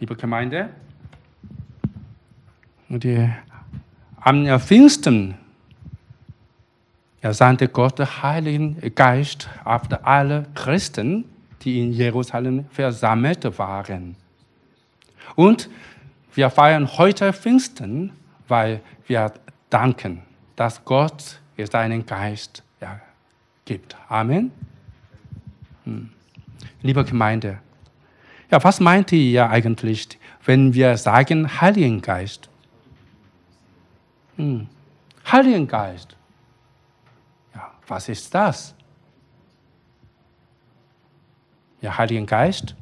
liebe Gemeinde. Am Pfingsten sandte Gott den Heiligen Geist auf alle Christen, die in Jerusalem versammelt waren. Und wir feiern heute Pfingsten, weil wir danken, dass Gott seinen Geist gibt. Amen. Liebe Gemeinde, was meint ihr eigentlich, wenn wir sagen Heiligen Geist? Heiligen Geist. Was ist das? Heiligen Geist,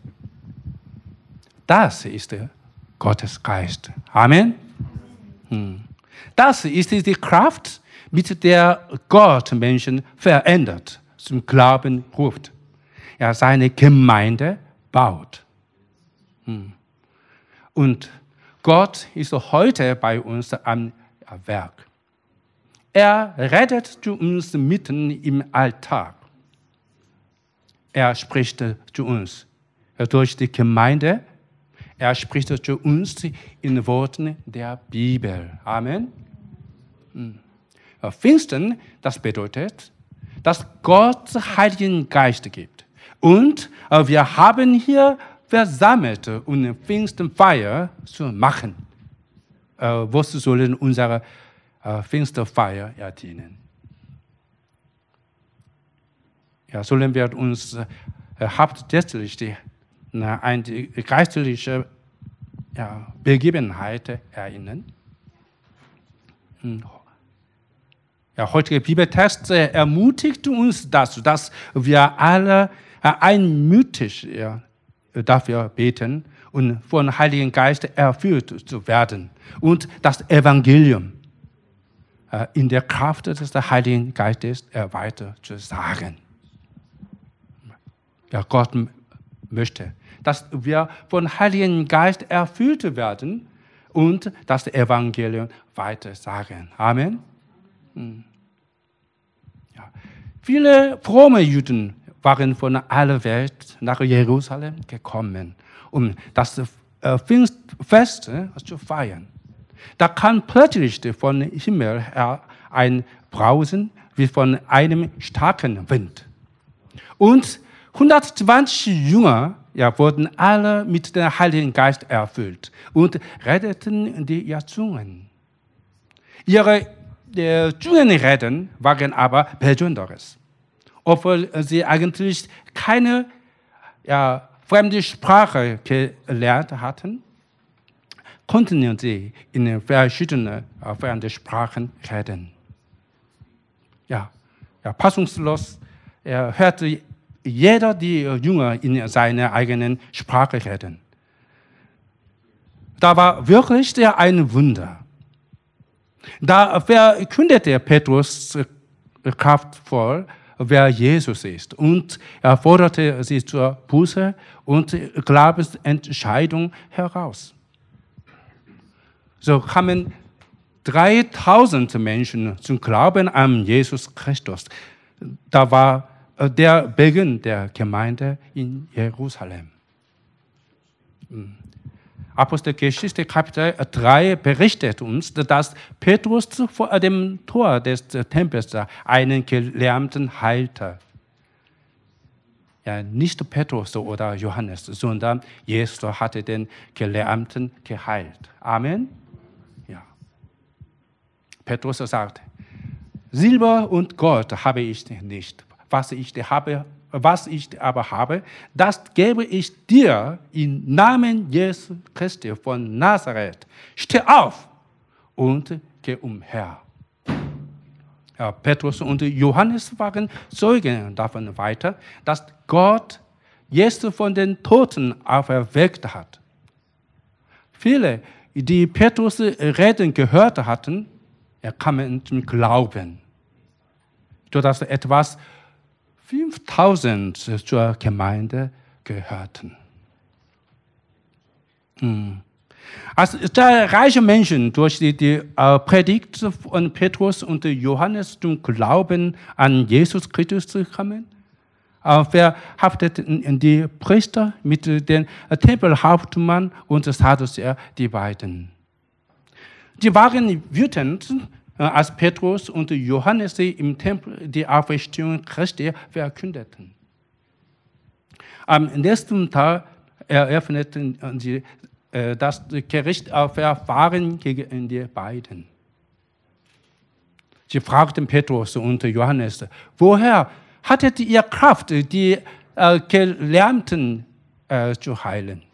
das ist Gottes Geist. Amen. Das ist die Kraft, mit der Gott Menschen verändert, zum Glauben ruft. Seine Gemeinde baut. Und Gott ist heute bei uns am Werk. Er redet zu uns mitten im Alltag. Er spricht zu uns durch die Gemeinde. Er spricht zu uns in Worten der Bibel. Amen. Pfingsten, das bedeutet, dass Gott Heiligen Geist gibt. Und wir haben hier versammelt, um Pfingstfeier zu machen. Was sollen unsere Pfingstfeier dienen? Sollen wir uns hauptsächlich an die geistliche Begebenheit erinnern? Heutige Bibeltext ermutigt uns dazu, dass wir alle einmütig dafür beten und vom Heiligen Geist erfüllt zu werden und das Evangelium in der Kraft des Heiligen Geistes weiter zu sagen. Gott möchte, dass wir vom Heiligen Geist erfüllt werden und das Evangelium weiter sagen. Amen. Viele fromme Juden waren von aller Welt nach Jerusalem gekommen, um das Pfingstfest zu feiern. Da kam plötzlich vom Himmel her ein Brausen wie von einem starken Wind. Und 120 Jünger wurden alle mit dem Heiligen Geist erfüllt und redeten die Zungen. Ihre Zungenreden waren aber Besonderes. Obwohl sie eigentlich keine fremde Sprache gelernt hatten, konnten sie in verschiedenen fremden Sprachen reden. Fassungslos hörte jeder die Jünger in seiner eigenen Sprache reden. Da war wirklich ein Wunder. Da verkündete Petrus kraftvoll, wer Jesus ist, und er forderte sie zur Buße und Glaubensentscheidung heraus. So kamen 3000 Menschen zum Glauben an Jesus Christus. Da war der Beginn der Gemeinde in Jerusalem. Apostelgeschichte Kapitel 3 berichtet uns, dass Petrus vor dem Tor des Tempels einen Gelähmten heilte. Nicht Petrus oder Johannes, sondern Jesus hatte den Gelähmten geheilt. Amen. Petrus sagt, Silber und Gold habe ich nicht. Was ich aber habe, das gebe ich dir im Namen Jesu Christi von Nazareth. Steh auf und geh umher. Petrus und Johannes waren Zeugen davon weiter, dass Gott Jesus von den Toten auferweckt hat. Viele, die Petrus reden gehört hatten, kamen zum Glauben, sodass etwas 5000 zur Gemeinde gehörten. Als zahlreiche Menschen durch die Predigt von Petrus und Johannes zum Glauben an Jesus Christus kamen, verhafteten die Priester mit dem Tempelhauptmann und Sadduzäer, die beiden. Die waren wütend, als Petrus und Johannes im Tempel die Auferstehung Christi verkündeten. Am nächsten Tag eröffneten sie das Gerichtsverfahren gegen die beiden. Sie fragten Petrus und Johannes, woher hattet ihr Kraft, die Gelähmten zu heilen?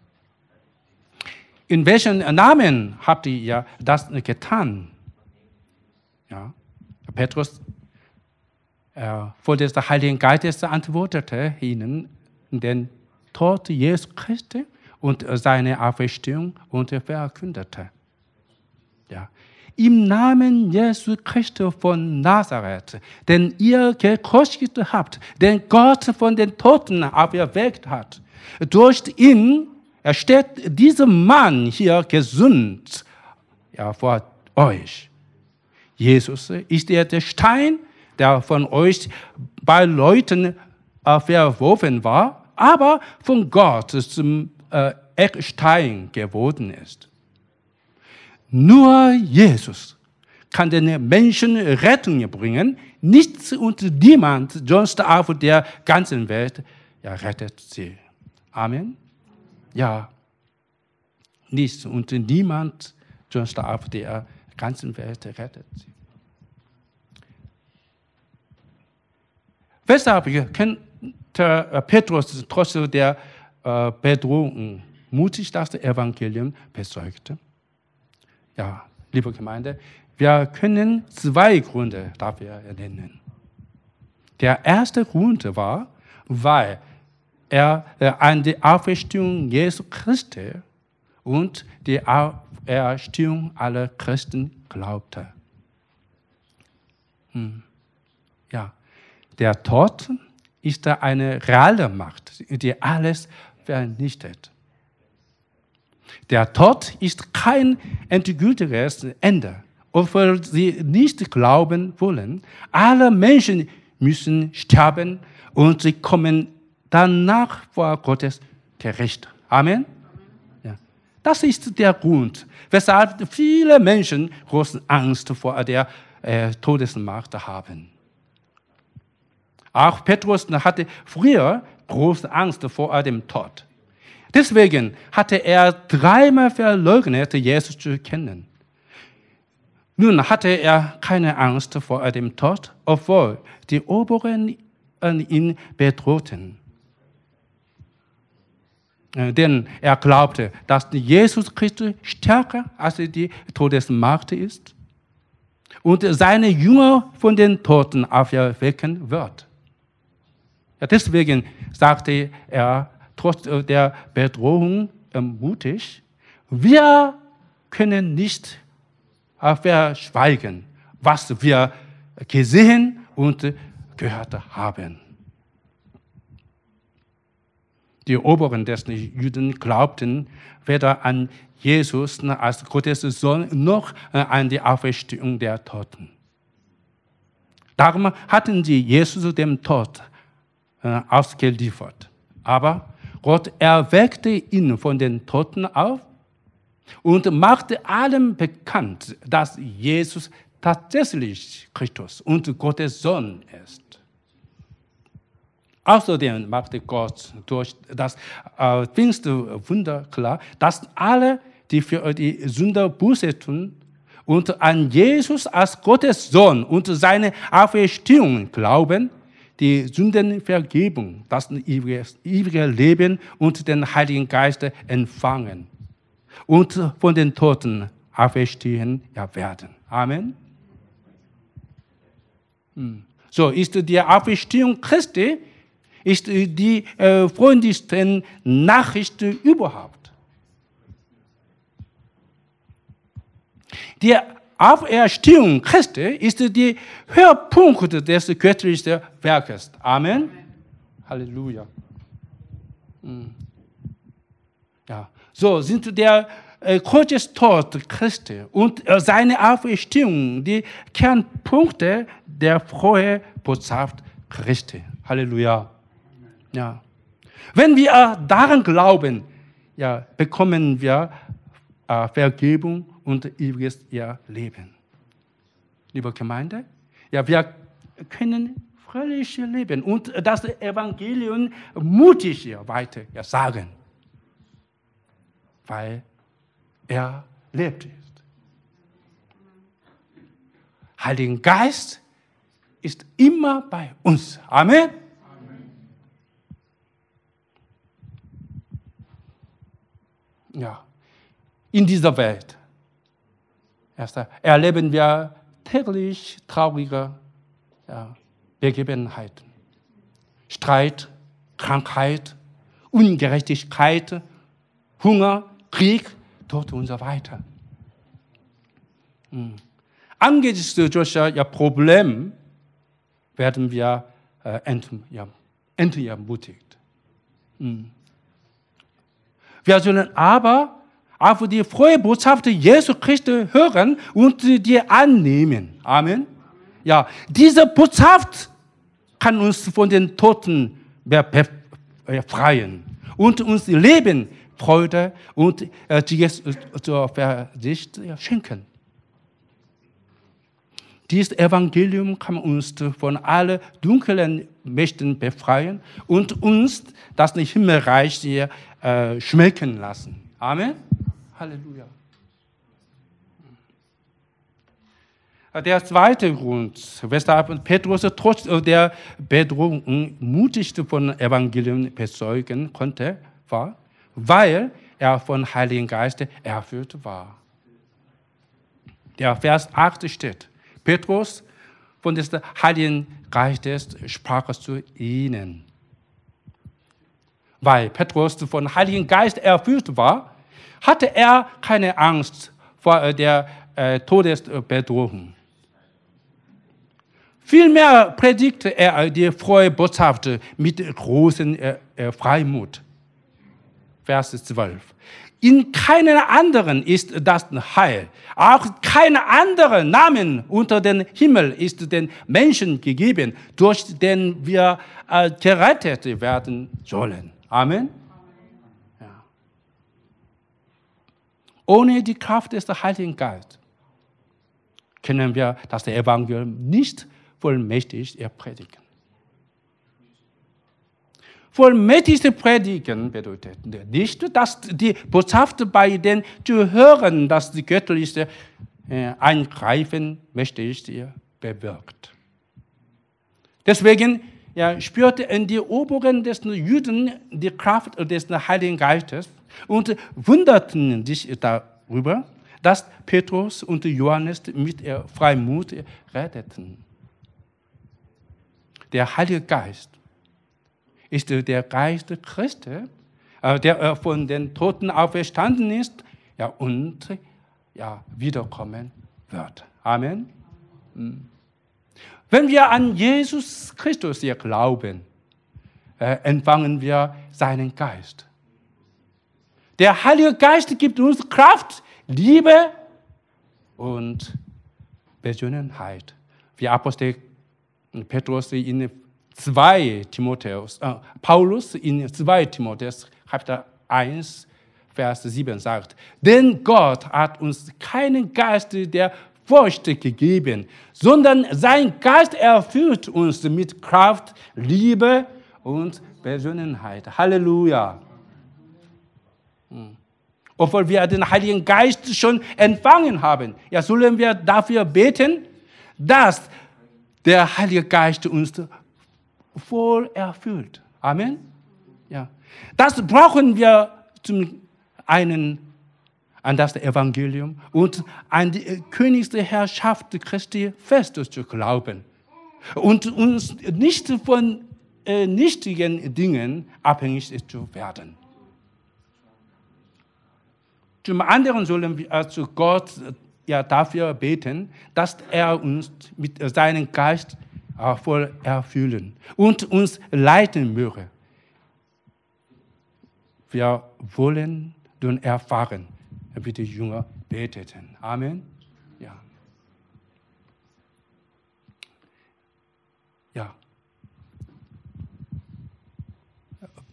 In welchen Namen habt ihr das getan? Ja. Petrus vor des Heiligen Geistes antwortete ihnen den Tod Jesu Christi und seine Auferstehung und verkündete. Ja. Im Namen Jesu Christi von Nazareth, den ihr gekreuzigt habt, den Gott von den Toten auferweckt hat. Durch ihn steht dieser Mann hier gesund vor euch. Jesus ist der Stein, der von euch bei Leuten verworfen war, aber von Gott zum Eckstein geworden ist. Nur Jesus kann den Menschen Rettung bringen. Nichts und niemand sonst auf der ganzen Welt rettet sie. Amen. Ja, nichts und niemand sonst auf der ganzen Welt rettet sie. Weshalb könnte Petrus trotz der Bedrohung mutig das Evangelium bezeugte? Ja, liebe Gemeinde, wir können zwei Gründe dafür nennen. Der erste Grund war, weil er an die Auferstehung Jesu Christi und die Auferstehung aller Christen glaubte. Ja, der Tod ist eine reale Macht, die alles vernichtet. Der Tod ist kein endgültiges Ende. Obwohl sie nicht glauben wollen, alle Menschen müssen sterben und sie kommen danach vor Gottes Gericht. Amen? Ja. Das ist der Grund, weshalb viele Menschen große Angst vor der Todesmacht haben. Auch Petrus hatte früher große Angst vor dem Tod. Deswegen hatte er dreimal verleugnet, Jesus zu kennen. Nun hatte er keine Angst vor dem Tod, obwohl die Oberen ihn bedrohten. Denn er glaubte, dass Jesus Christus stärker als die Todesmacht ist und seine Jünger von den Toten auferwecken wird. Ja, deswegen sagte er trotz der Bedrohung mutig, wir können nicht verschweigen, was wir gesehen und gehört haben. Die Oberen des Juden glaubten weder an Jesus als Gottes Sohn noch an die Auferstehung der Toten. Darum hatten sie Jesus dem Tod ausgeliefert. Aber Gott erweckte ihn von den Toten auf und machte allen bekannt, dass Jesus tatsächlich Christus und Gottes Sohn ist. Außerdem machte Gott durch das Pfingstwunder klar, dass alle, die für die Sünder Buße tun und an Jesus als Gottes Sohn und seine Auferstehung glauben, die Sündenvergebung, das ewige Leben und den Heiligen Geist empfangen und von den Toten auferstehen werden. Amen. So ist die Auferstehung Christi ist die freundlichste Nachricht überhaupt. Die Auferstehung Christi ist der Höhepunkt des göttlichen Werkes. Amen. Halleluja. Ja, so sind der Kreuzestod Christi und seine Auferstehung die Kernpunkte der frohen Botschaft Christi. Halleluja. Ja. Wenn wir daran glauben, ja, bekommen wir Vergebung und ewiges Leben. Liebe Gemeinde, ja, wir können fröhlich leben und das Evangelium mutig weiter sagen, weil er lebt ist. Heiliger Geist ist immer bei uns. Amen. Ja, in dieser Welt erleben wir täglich traurige Begebenheiten. Streit, Krankheit, Ungerechtigkeit, Hunger, Krieg, Tod und so weiter. Angesichts solcher Probleme werden wir entmutigt. Wir sollen aber auf die frohe Botschaft Jesu Christi hören und die annehmen. Amen. Ja, diese Botschaft kann uns von den Toten befreien und uns Leben, Freude und zur Versicht schenken. Dieses Evangelium kann uns von allen dunklen Mächten befreien und uns das Himmelreich schmecken lassen. Amen. Halleluja. Der zweite Grund, weshalb Petrus trotz der Bedrohung mutig von Evangelium bezeugen konnte, war, weil er von Heiligen Geist erfüllt war. Der Vers 8 steht, Petrus von des Heiligen Geistes sprach zu ihnen. Weil Petrus von Heiligen Geist erfüllt war, hatte er keine Angst vor der Todesbedrohung. Vielmehr predigte er die frohe Botschaft mit großem Freimut. Vers 12. In keinem anderen ist das Heil. Auch kein anderer Namen unter dem Himmel ist den Menschen gegeben, durch den wir gerettet werden sollen. Amen. Ja. Ohne die Kraft des Heiligen Geistes können wir das Evangelium nicht vollmächtig predigen. Vollmächtig predigen bedeutet nicht, dass die Botschaft bei den Zuhörern das göttliche Eingreifen mächtig bewirkt. Deswegen spürten die Oberen des Juden die Kraft des Heiligen Geistes und wunderten sich darüber, dass Petrus und Johannes mit Freimut redeten. Der Heilige Geist ist der Geist Christi, der von den Toten auferstanden ist und wiederkommen wird. Amen. Wenn wir an Jesus Christus glauben, empfangen wir seinen Geist. Der Heilige Geist gibt uns Kraft, Liebe und Besonnenheit. Wie Apostel Petrus in 2 Timotheus, Paulus in 2 Timotheus, Kapitel 1, Vers 7 sagt, denn Gott hat uns keinen Geist der Furcht gegeben, sondern sein Geist erfüllt uns mit Kraft, Liebe und Besonnenheit. Halleluja. Obwohl wir den Heiligen Geist schon empfangen haben, sollen wir dafür beten, dass der Heilige Geist uns voll erfüllt. Amen. Ja. Das brauchen wir zum einen an das Evangelium und an die Königsherrschaft Christi fest zu glauben und uns nicht von nichtigen Dingen abhängig zu werden. Zum anderen sollen wir zu Gott dafür beten, dass er uns mit seinem Geist voll erfüllen und uns leiten möge. Wir wollen und erfahren, wie die Jünger beteten. Amen. Ja. Ja.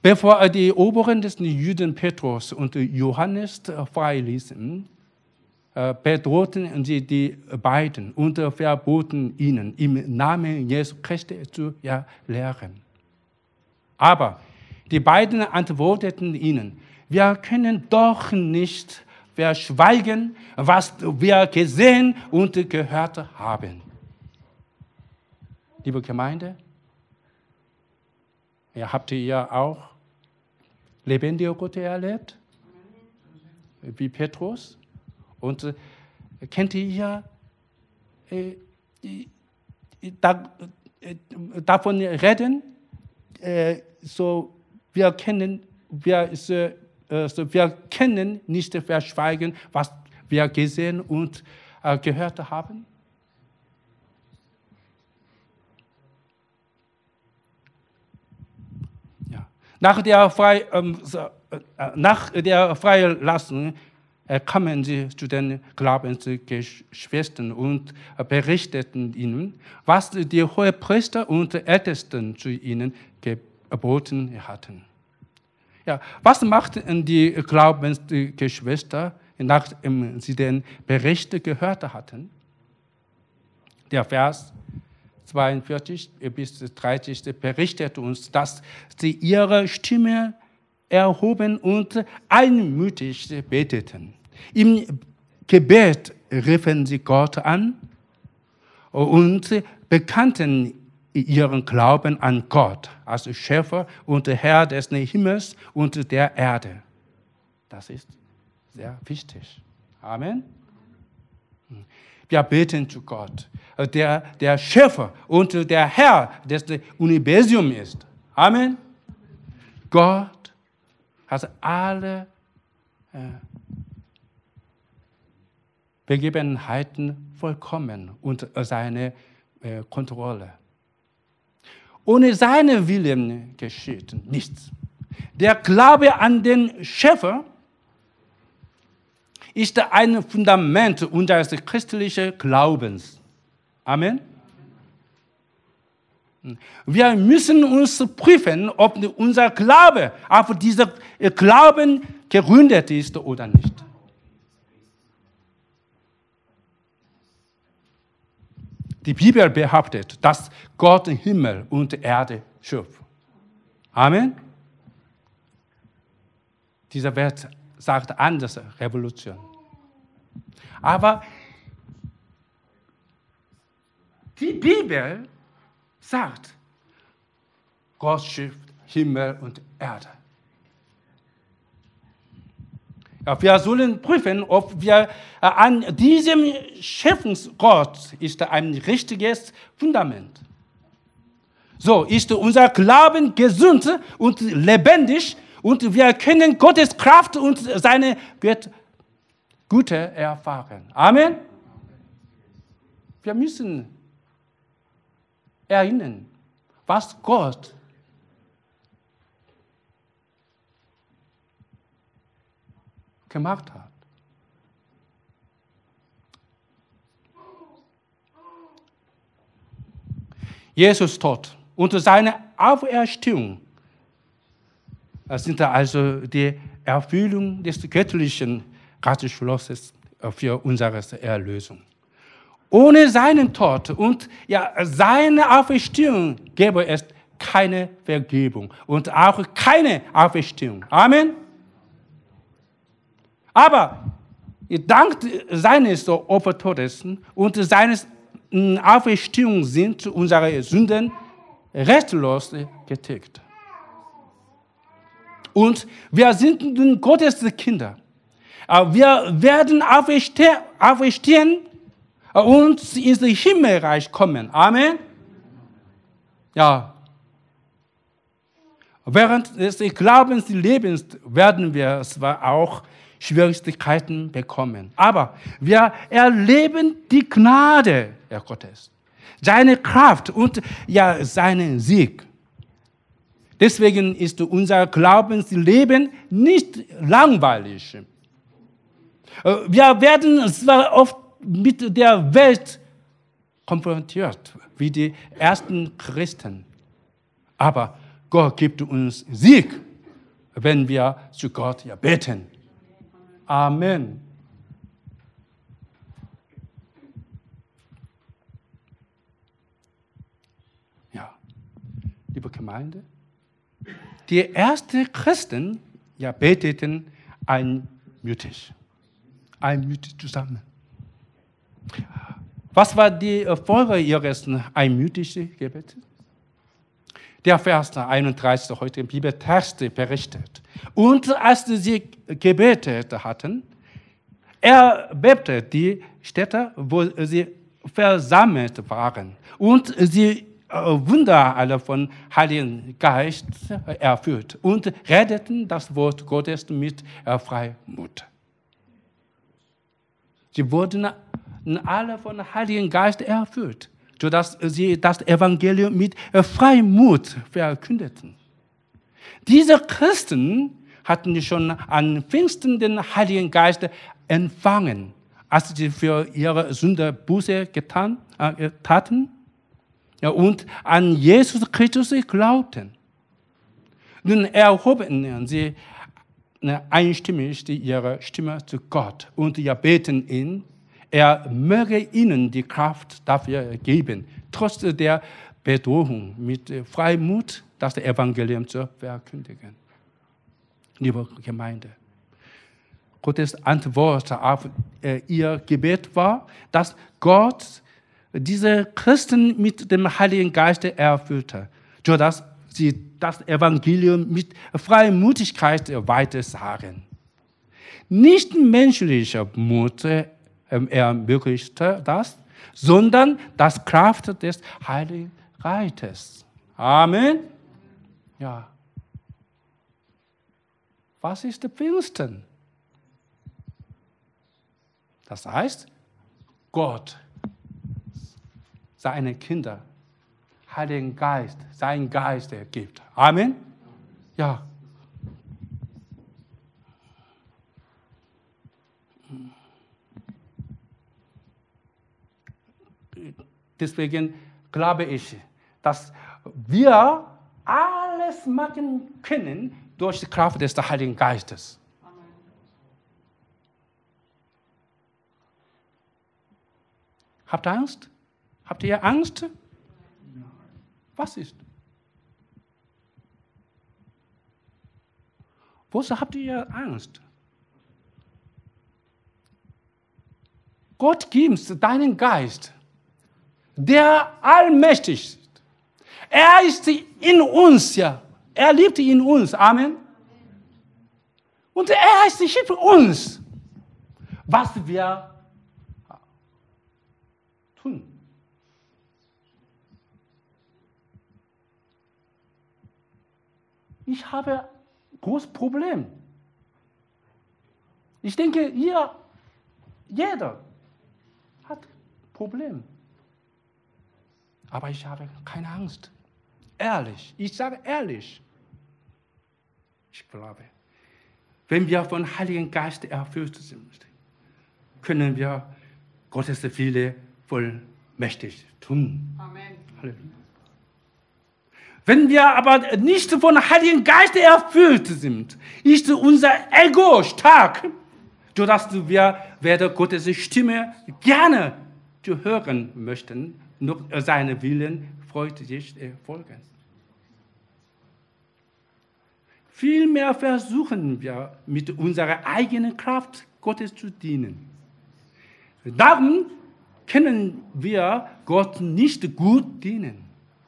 Bevor die Oberen des Juden Petrus und Johannes freiließen, bedrohten sie die beiden und verboten ihnen, im Namen Jesu Christi zu lehren. Aber die beiden antworteten ihnen: Wir können doch nicht verschweigen, was wir gesehen und gehört haben. Liebe Gemeinde, habt ihr auch lebendige Gott erlebt? Wie Petrus? Und kennt ihr davon reden? Wir können nicht verschweigen, was wir gesehen und gehört haben. Ja. Nach der Freilassung kamen sie zu den Glaubensgeschwistern und berichteten ihnen, was die Hohepriester und Ältesten zu ihnen geboten hatten. Ja, was machten die Glaubensgeschwister, nachdem sie den Bericht gehört hatten? Der Vers 42 bis 30 berichtet uns, dass sie ihre Stimme erhoben und einmütig beteten. Im Gebet riefen sie Gott an und bekannten ihren Glauben an Gott als Schöpfer und Herr des Himmels und der Erde. Das ist sehr wichtig. Amen. Wir beten zu Gott, der Schöpfer und der Herr des Universums ist. Amen. Gott hat alle Begebenheiten vollkommen unter seine Kontrolle. Ohne seinen Willen geschieht nichts. Der Glaube an den Schöpfer ist ein Fundament unseres christlichen Glaubens. Amen. Wir müssen uns prüfen, ob unser Glaube auf diesen Glauben gegründet ist oder nicht. Die Bibel behauptet, dass Gott Himmel und Erde schuf. Amen. Diese Welt sagt anders, Revolution. Aber die Bibel sagt, Gott schuf Himmel und Erde. Ja, wir sollen prüfen, ob wir an diesem Schöpfungsgott ist ein richtiges Fundament. So ist unser Glauben gesund und lebendig und wir können Gottes Kraft und seine Güte erfahren. Amen. Wir müssen erinnern, was Gott gemacht hat. Jesus Tod und seine Auferstehung sind also die Erfüllung des göttlichen Ratschlusses für unsere Erlösung. Ohne seinen Tod und seine Auferstehung gäbe es keine Vergebung und auch keine Auferstehung. Amen. Aber dank seines Opfertodes und seines Auferstehung sind unsere Sünden restlos getilgt. Und wir sind nun Gottes Kinder. Wir werden auferstehen und ins Himmelreich kommen. Amen. Ja. Während des Glaubenslebens werden wir zwar auch Schwierigkeiten bekommen, aber wir erleben die Gnade Gottes, seine Kraft und seinen Sieg. Deswegen ist unser Glaubensleben nicht langweilig. Wir werden zwar oft mit der Welt konfrontiert, wie die ersten Christen, aber Gott gibt uns Sieg wenn wir zu Gott beten. Amen. Ja, liebe Gemeinde, die ersten Christen beteten einmütig zusammen. Was war die Folge ihres einmütigen Gebetes? Der Vers 31 heute im Bibeltext berichtet. Und als sie gebetet hatten, erbebte die Städte, wo sie versammelt waren. Und sie Wunder alle von Heiligen Geist erfüllt und redeten das Wort Gottes mit Freimut. Sie wurden alle von Heiligen Geist erfüllt, sodass sie das Evangelium mit Freimut verkündeten. Diese Christen hatten schon an Pfingsten den Heiligen Geist empfangen, als sie für ihre Sünde Buße taten und an Jesus Christus glaubten. Nun erhoben sie einstimmig ihre Stimme zu Gott und beten ihn, er möge ihnen die Kraft dafür geben, trotz der Bedrohung mit Freimut das Evangelium zu verkündigen. Liebe Gemeinde, Gottes Antwort auf ihr Gebet war, dass Gott diese Christen mit dem Heiligen Geist erfüllte, sodass sie das Evangelium mit Freimutigkeit weitersagen. Nicht menschlicher Mut ermöglichte das, sondern das Kraft des Heiligen Geistes. Amen. Ja. Was ist Pfingsten? Das heißt, Gott, seine Kinder, Heiligen Geist, seinen Geist gibt. Amen? Ja. Deswegen glaube ich, dass wir alles machen können durch die Kraft des Heiligen Geistes. Amen. Habt ihr Angst? Habt ihr Angst? Was ist? Wozu habt ihr Angst? Gott gibt deinen Geist, der allmächtig ist. Er ist in uns, ja. Er lebt in uns. Amen. Und er ist hier für uns, was wir tun. Ich habe ein großes Problem. Ich denke, jeder hat ein Problem. Aber ich habe keine Angst. Ehrlich, ich sage ehrlich. Ich glaube, wenn wir vom Heiligen Geist erfüllt sind, können wir Gottes Wille vollmächtig tun. Amen. Halleluja. Wenn wir aber nicht vom Heiligen Geist erfüllt sind, ist unser Ego stark, sodass wir weder Gottes Stimme gerne zu hören möchten, noch seinen Willen freudig folgen. Vielmehr versuchen wir, mit unserer eigenen Kraft Gottes zu dienen. Darum können wir Gott nicht gut dienen.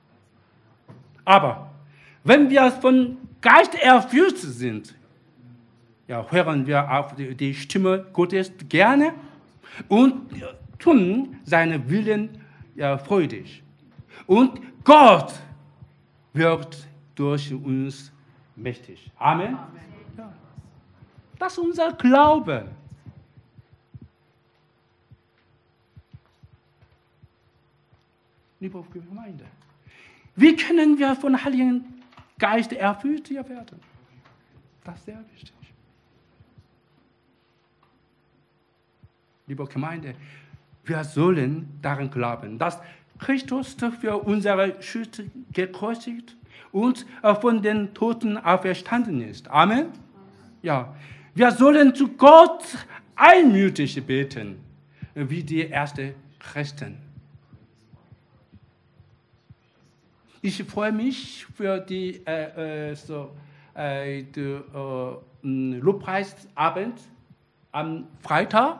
Aber wenn wir von Geist erfüllt sind, hören wir auf die Stimme Gottes gerne und tun seinen Willen freudig. Und Gott wirkt durch uns mächtig. Amen. Amen. Ja. Das ist unser Glaube. Liebe Gemeinde, wie können wir von Heiligen Geist erfüllt werden? Das ist sehr wichtig. Liebe Gemeinde, wir sollen daran glauben, dass Christus für unsere Schuld gekreuzigt und von den Toten auferstanden ist. Amen. Ja, wir sollen zu Gott einmütig beten, wie die ersten Christen. Ich freue mich für die Lobpreisabend am Freitag.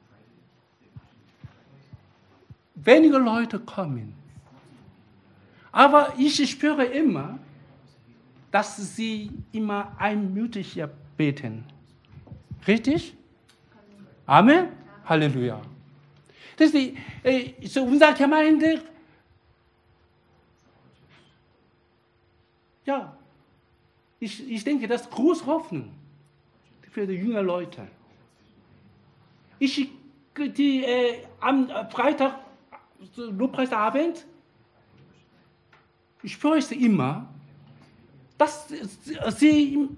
Wenige Leute kommen. Aber ich spüre immer, dass sie immer einmütig beten. Richtig? Amen? Halleluja. Das ist so unsere Gemeinde. Ja, ich denke, das ist große Hoffnung für die jungen Leute. Am Freitag, Lobpreisabend, ich spüre es immer, dass sie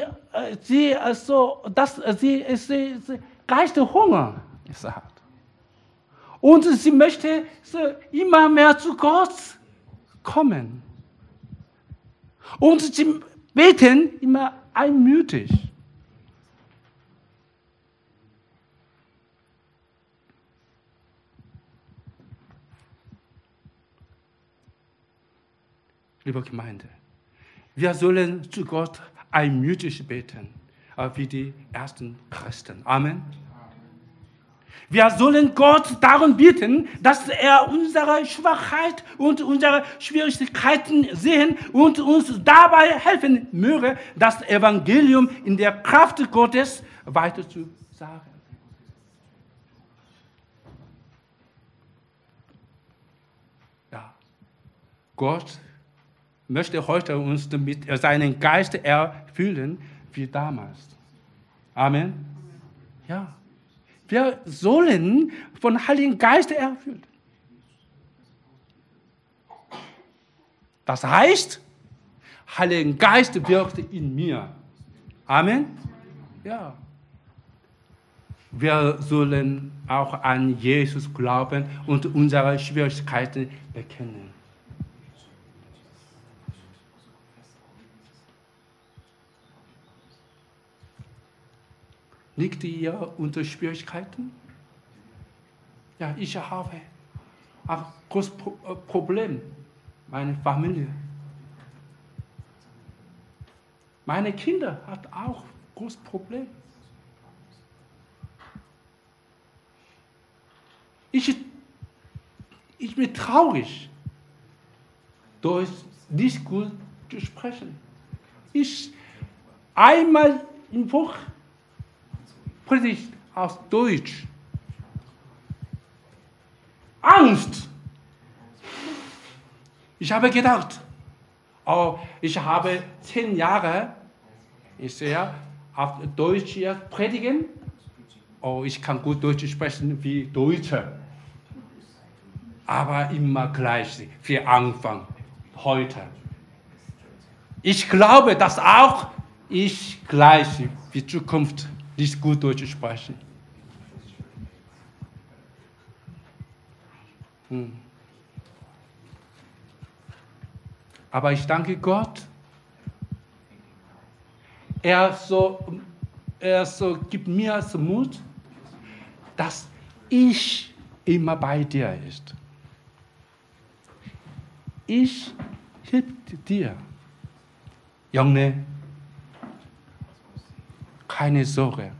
Geisteshunger hat. Und sie möchte immer mehr zu Gott kommen. Und sie beten immer einmütig. Liebe Gemeinde, wir sollen zu Gott einmütig beten, wie die ersten Christen. Amen. Wir sollen Gott darum bitten, dass er unsere Schwachheit und unsere Schwierigkeiten sehen und uns dabei helfen möge, das Evangelium in der Kraft Gottes weiter zu sagen. Ja, Gott möchte heute uns mit seinem Geist erfüllen wie damals. Amen. Ja. Wir sollen von Heiligen Geist erfüllt. Das heißt, Heiliger Geist wirkt in mir. Amen. Ja. Wir sollen auch an Jesus glauben und unsere Schwierigkeiten bekennen. Liegt ihr unter Schwierigkeiten? Ja, ich habe ein großes Problem. Meine Familie. Meine Kinder haben auch ein großes Problem. Ich bin traurig, Deutsch nicht gut zu sprechen. Einmal im Woche Predigt auf Deutsch. Angst. Ich habe gedacht, ich habe 10 Jahre auf Deutsch predigen. Ich kann gut Deutsch sprechen wie Deutsche. Aber immer gleich für Anfang, heute. Ich glaube, dass auch ich gleich für Zukunft nicht gut Deutsch sprechen. Aber ich danke Gott. Er gibt mir so Mut, dass ich immer bei dir ist. Ich helfe dir. Junge, keine Sorge.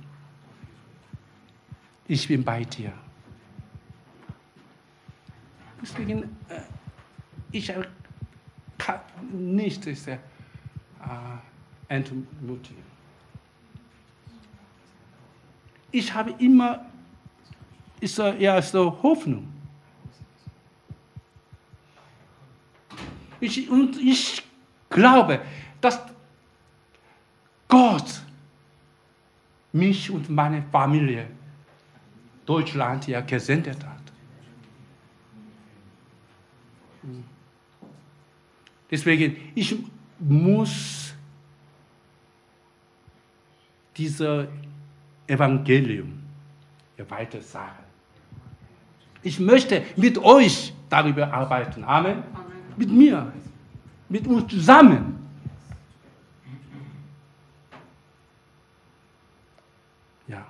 Ich bin bei dir. Deswegen, ich kann nicht entmutigen. Ich habe immer Hoffnung. Ich glaube, dass Gott mich und meine Familie Deutschland gesendet hat. Deswegen, ich muss dieses Evangelium weiter sagen. Ich möchte mit euch darüber arbeiten. Amen. Mit mir. mit uns zusammen. Ja.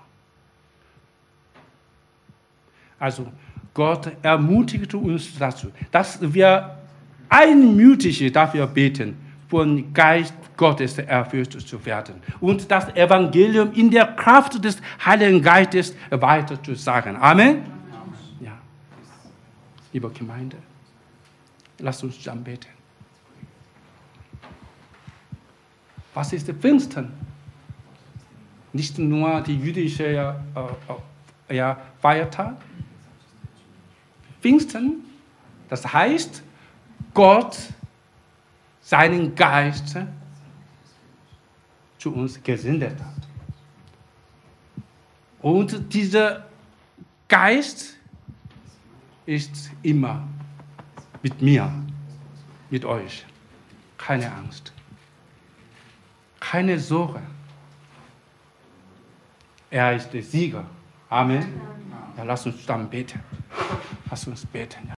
Also Gott ermutigt uns dazu, dass wir einmütig dafür beten, von Geist Gottes erfüllt zu werden und das Evangelium in der Kraft des Heiligen Geistes weiter zu sagen. Amen? Ja. Liebe Gemeinde, lasst uns zusammen beten. Was ist Pfingsten? Nicht nur die jüdische Feiertag. Pfingsten, das heißt, Gott seinen Geist zu uns gesendet hat. Und dieser Geist ist immer mit mir, mit euch. Keine Angst, keine Sorge. Er ist der Sieger. Amen. Ja, lasst uns zusammen beten. Lass uns beten. Ja.